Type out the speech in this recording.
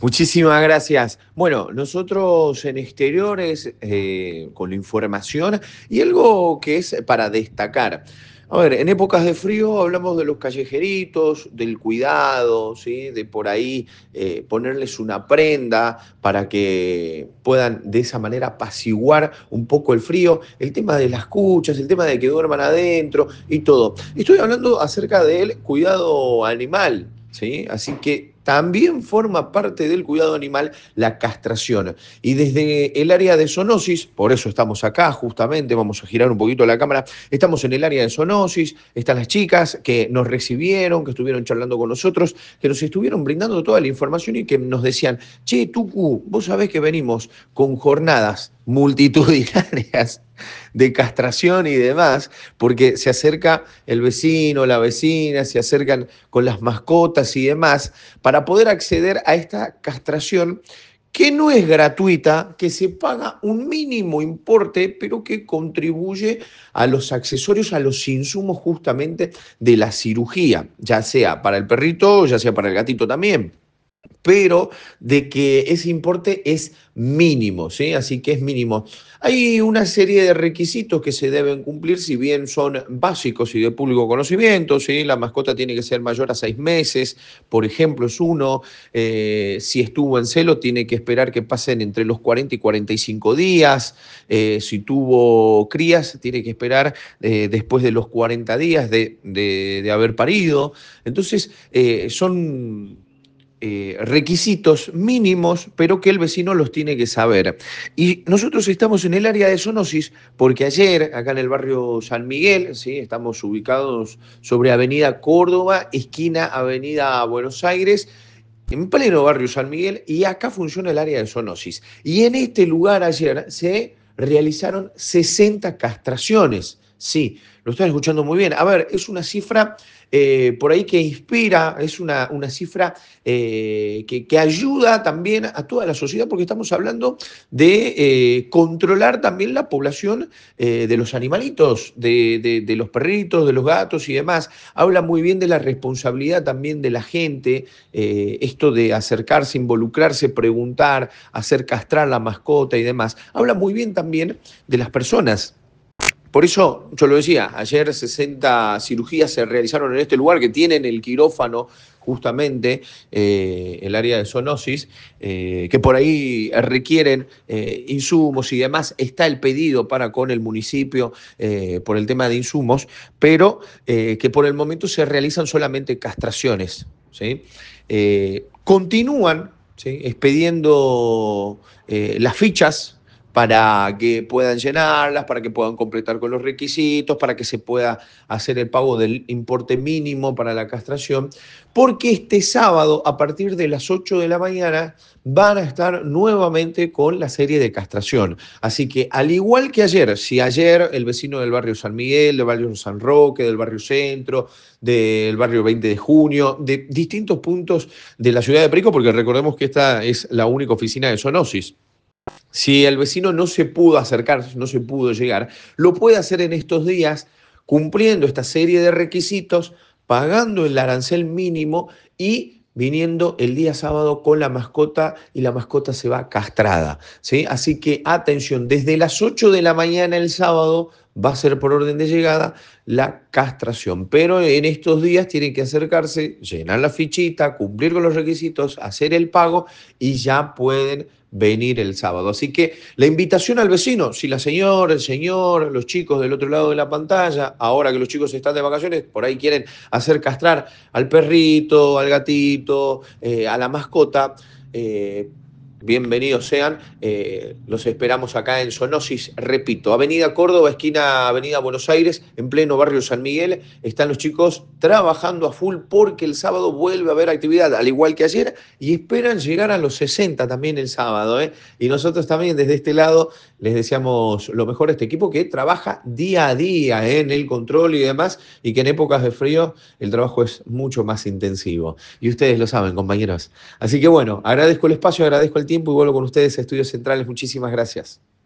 Muchísimas gracias. Bueno, nosotros en exteriores, con la información y algo que es para destacar. A ver, en épocas de frío hablamos de los callejeritos, del cuidado, ¿sí? De por ahí ponerles una prenda para que puedan de esa manera apaciguar un poco el frío. El tema de las cuchas, el tema de que duerman adentro y todo. Estoy hablando acerca del cuidado animal. ¿Sí? Así que también forma parte del cuidado animal la castración. Y desde el área de zoonosis, por eso estamos acá justamente, vamos a girar un poquito la cámara, estamos en el área de zoonosis, están las chicas que nos recibieron, que estuvieron charlando con nosotros, que nos estuvieron brindando toda la información y que nos decían, che, Tucu, vos sabés que venimos con jornadas multitudinarias de castración y demás, porque se acerca el vecino, la vecina, se acercan con las mascotas y demás, para poder acceder a esta castración que no es gratuita, que se paga un mínimo importe, pero que contribuye a los accesorios, a los insumos justamente de la cirugía, ya sea para el perrito, ya sea para el gatito también, pero de que ese importe es mínimo, ¿sí? Así que es mínimo. Hay una serie de requisitos que se deben cumplir, si bien son básicos y de público conocimiento, ¿sí? La mascota tiene que ser mayor a 6 meses, por ejemplo, es uno. Si estuvo en celo, tiene que esperar que pasen entre los 40 y 45 días. Si tuvo crías, tiene que esperar después de los 40 días de haber parido. Entonces, son requisitos mínimos, pero que el vecino los tiene que saber. Y nosotros estamos en el área de zoonosis porque ayer, acá en el barrio San Miguel, ¿sí? Estamos ubicados sobre Avenida Córdoba, esquina Avenida Buenos Aires, en pleno barrio San Miguel, y acá funciona el área de zoonosis. Y en este lugar ayer se realizaron 60 castraciones. Sí, lo están escuchando muy bien. A ver, es una cifra por ahí que inspira, es una cifra que ayuda también a toda la sociedad, porque estamos hablando de controlar también la población de los animalitos, de los perritos, de los gatos y demás. Habla muy bien de la responsabilidad también de la gente, esto de acercarse, involucrarse, preguntar, hacer castrar la mascota y demás. Habla muy bien también de las personas. Por eso, yo lo decía, ayer 60 cirugías se realizaron en este lugar que tienen el quirófano, justamente, el área de zoonosis, que por ahí requieren insumos y demás. Está el pedido para con el municipio por el tema de insumos, pero que por el momento se realizan solamente castraciones. ¿Sí? Continúan, ¿sí? Expediendo las fichas para que puedan llenarlas, para que puedan completar con los requisitos, para que se pueda hacer el pago del importe mínimo para la castración, porque este sábado, a partir de las 8 de la mañana, van a estar nuevamente con la serie de castración. Así que, al igual que ayer, si ayer el vecino del barrio San Miguel, del barrio San Roque, del barrio Centro, del barrio 20 de junio, de distintos puntos de la ciudad de Perico, porque recordemos que esta es la única oficina de zoonosis. Si el vecino no se pudo acercar, no se pudo llegar, lo puede hacer en estos días cumpliendo esta serie de requisitos, pagando el arancel mínimo y viniendo el día sábado con la mascota y la mascota se va castrada. ¿Sí? Así que atención, desde las 8 de la mañana el sábado va a ser por orden de llegada la castración. Pero en estos días tienen que acercarse, llenar la fichita, cumplir con los requisitos, hacer el pago y ya pueden venir el sábado. Así que la invitación al vecino, si la señora, el señor, los chicos del otro lado de la pantalla, ahora que los chicos están de vacaciones, por ahí quieren hacer castrar al perrito, al gatito, a la mascota, bienvenidos sean, los esperamos acá en Zoonosis, repito, Avenida Córdoba, esquina Avenida Buenos Aires, en pleno barrio San Miguel, están los chicos trabajando a full porque el sábado vuelve a haber actividad, al igual que ayer, y esperan llegar a los 60 también el sábado, ¿eh? Y nosotros también desde este lado les deseamos lo mejor a este equipo que trabaja día a día, en el control y demás, y que en épocas de frío el trabajo es mucho más intensivo. Y ustedes lo saben, compañeros. Así que bueno, agradezco el espacio, agradezco el tiempo y vuelvo con ustedes a Estudios Centrales. Muchísimas gracias.